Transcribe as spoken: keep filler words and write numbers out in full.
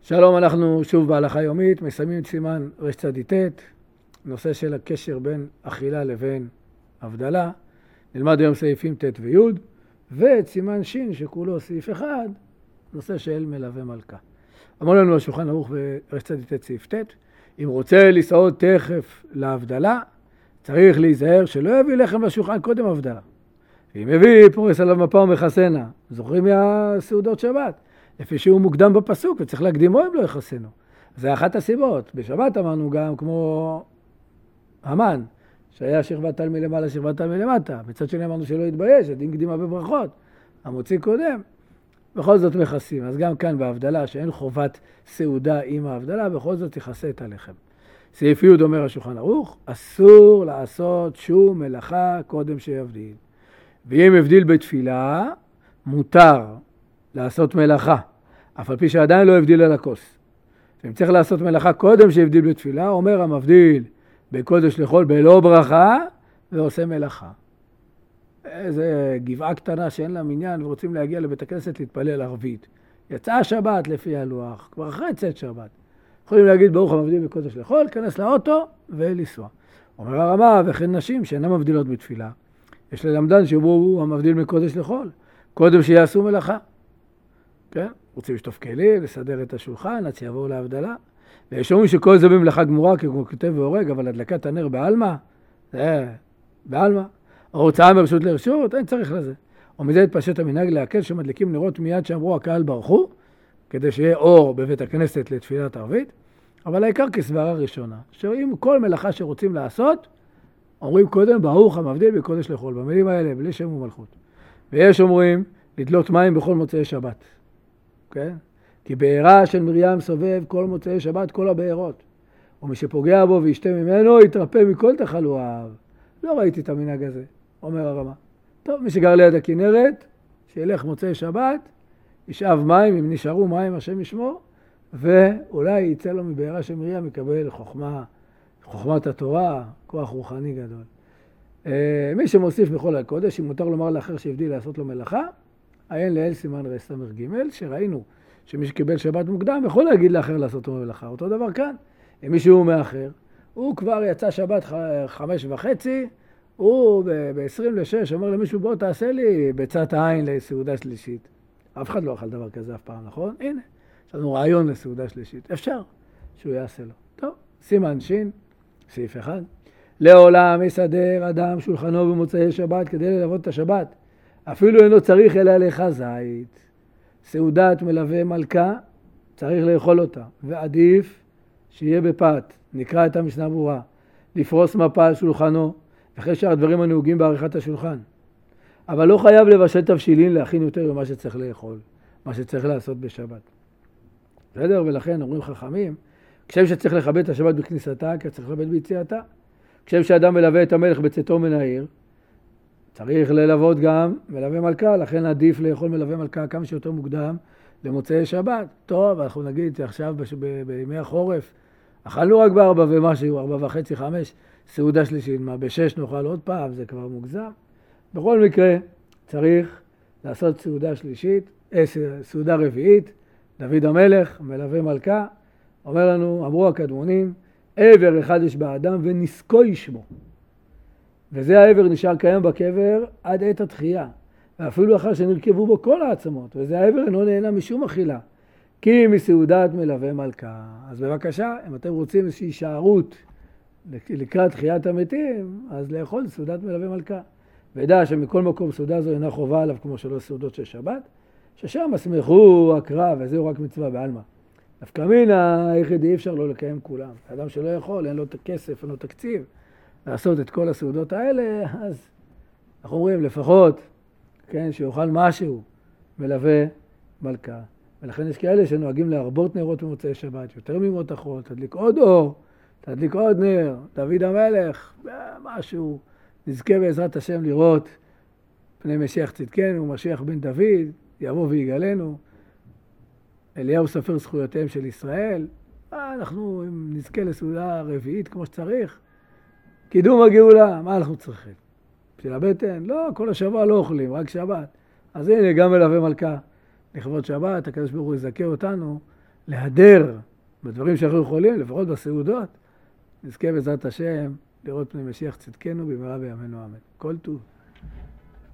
שלום, אנחנו שוב בהלכה יומית, מסיימים את סימן רצ"ט, נושא של הקשר בין אכילה לבין הבדלה. נלמד היום סעיפים ט' וי' ואת סימן ש' שכולו סעיף אחד, נושא של מלווה מלכה. אמר לנו השולחן ערוך ברצ"ט סעיף ט', אם רוצה לסעוד תכף להבדלה, צריך להיזהר שלא יביא לחם לשולחן קודם הבדלה. אם הביא פורס עליו מפה ומחסנה, זוכרים מהסעודות שבת? לפי שהוא מוקדם בפסוק וצריך להקדימו אם לא יחסנו. זה אחת הסיבות. בשבת אמרנו גם כמו המן, שהיה שכבת טל מלמעלה, שכבת טל מלמטה. מצד שני אמרנו שלא יתבייש, הדין קדימה בברכות. המוציא קודם, בכל זאת מכסים. אז גם כאן בהבדלה, שאין חובת סעודה עם ההבדלה, בכל זאת תכסה את הלחם. סעיף י' אומר השולחן ערוך, אסור לעשות שום מלאכה קודם שיבדיל. ואם הבדיל בתפילה, מותר לעשות מלאכה, אף על פי שעדיין לא הבדיל על הכוס. אם צריך לעשות מלאכה קודם שהבדיל בתפילה, אומר המבדיל בקודש לחול בלא ברכה, ועושה מלאכה. איזה גבעה קטנה שאין לה מניין, ורוצים להגיע לבית הכנסת להתפלל ערבית. יצאה שבת לפי הלוח, כבר אחרי צאת שבת. יכולים להגיד ברוך המבדיל בקודש לחול, כנס לאוטו ולנסוע. אומר הרמה, וכן נשים שאינן מבדילות בתפילה, יש ללמדן שהוא המבדיל מקודש לחול, קודם שיעשו מלאכה. כן? רוצים לשטוף כלים, לסדר את השולחן, עד שיבואו להבדלה. ויש אומרים שכל זה במלאכה גמורה, כמו כותב והורג, אבל הדלקת הנר בעלמא, זה בעלמא. ההוצאה מרשות לרשות, אין צריך לזה. ומזה התפשט המנהג להקל שמדליקים נרות מיד שאמרו הקהל ברכו, כדי שיהיה אור בבית הכנסת לתפילת ערבית. אבל העיקר כסברה ראשונה, שאם כל מלאכה שרוצים לעשות, אומרים קודם ברוך המבדיל בקודש לחול, במילים האלה, בלי שם ומלכות. ויש אומרים לדלות מים בכל מוצאי שבת. כן? כי בעירה של מרים סובב כל מוצאי שבת כל הבעירות. ומי שפוגע בו וישתה ממנו יתרפא מכל תחלואיו. לא ראיתי את המנהג הזה, אומר הרמה. טוב, מי שגר ליד הכנרת, שילך מוצאי שבת, ישאב מים, אם נשארו מים השם ישמור, ואולי יצא לו מבעירה של מרים, יקבל חוכמה, חוכמת התורה, כוח רוחני גדול. מי שמוסיף בכל הקודש, אם מותר לומר לאחר שהבדיל לעשות לו מלאכה, עיין לאל סימן ר' ג' שראינו שמי שקיבל שבת מוקדם יכול להגיד לאחר לעשות לו מלאכה. אותו דבר כאן, אם מישהו מאחר, הוא כבר יצא שבת חמש וחצי, הוא ב-עשרים לשש אומר למישהו בוא תעשה לי בצאת העין לסעודה שלישית. אף אחד לא אכל דבר כזה אף פעם, נכון? הנה, יש לנו רעיון לסעודה שלישית. אפשר שהוא יעשה לו. טוב, סימן שין, סעיף אחד. לעולם יסדר אדם שולחנו במוצאי שבת כדי ללוות את השבת. אפילו אינו צריך אלא לאכל זית. סעודת מלווה מלכה, צריך לאכול אותה. ועדיף שיהיה בפת. נקרא את המשנה ברורה. לפרוס מפה על שולחנו, אחרי שאר הדברים הנהוגים בעריכת השולחן. אבל לא חייב לבשל תבשילין להכין יותר ממה שצריך לאכול, מה שצריך לעשות בשבת. בסדר? ולכן אומרים חכמים, כשם שצריך לכבד את השבת בכניסתה, כי צריך לכבד ביציאתה. כשם שאדם מלווה את המלך בצאתו מן העיר, צריך ללוות גם מלווה מלכה, לכן עדיף לאכול מלווה מלכה כמה שיותר מוקדם למוצאי שבת. טוב, אנחנו נגיד שעכשיו ב- בימי החורף, אכלנו רק בארבע ומשהו, ארבע וחצי, חמש, סעודה שלישית, מה בשש נאכל עוד פעם, זה כבר מוגזם. בכל מקרה, צריך לעשות סעודה שלישית, אה, סעודה רביעית, דוד המלך, מלווה מלכה, אומר לנו, אמרו הקדמונים, עבר אחד יש באדם ונזקו ישמו. וזה העבר נשאר קיים בקבר עד עת התחייה, ואפילו אחר שנרכבו בו כל העצמות, וזה העבר אינו נהנה משום אכילה, כי מסעודת מלווה מלכה. אז בבקשה, אם אתם רוצים איזושהי שערות לקראת תחיית המתים, אז לאכול סעודת מלווה מלכה. וידע שמכל מקום סעודה זו אינה חובה עליו כמו שלא סעודות של שבת, ששם הסמכו הקרב, וזהו רק מצווה בעלמא. דווקא מן היחידי אי אפשר לא לקיים כולם. האדם שלא יכול, אין לו את הכסף, אין לו תקציב, לעשות את כל הסעודות האלה, אז אנחנו אומרים לפחות, כן, שיאכל משהו מלווה מלכה. ולכן יש כאלה שנוהגים להרבות נרות במוצאי שבת, יותר ממות אחרות, תדליק עוד אור, תדליק עוד נר, דוד המלך, משהו, נזכה בעזרת השם לראות פני משיח צדקנו, משיח בן דוד, יבוא ויגלנו, אליהו ספר זכויותיהם של ישראל, אנחנו נזכה לסעודה רביעית כמו שצריך, קידום הגאולה, מה אנחנו צריכים? בשביל הבטן? לא, כל השבוע לא אוכלים, רק שבת. אז הנה, גם מלווה מלכה לכבוד שבת, הקדוש ברוך הוא יזכה אותנו להדר בדברים שאנחנו יכולים, לפחות בסעודות, נזכה בעזרת השם לראות פני משיח צדקנו במהרה בימינו אמן. כל טוב.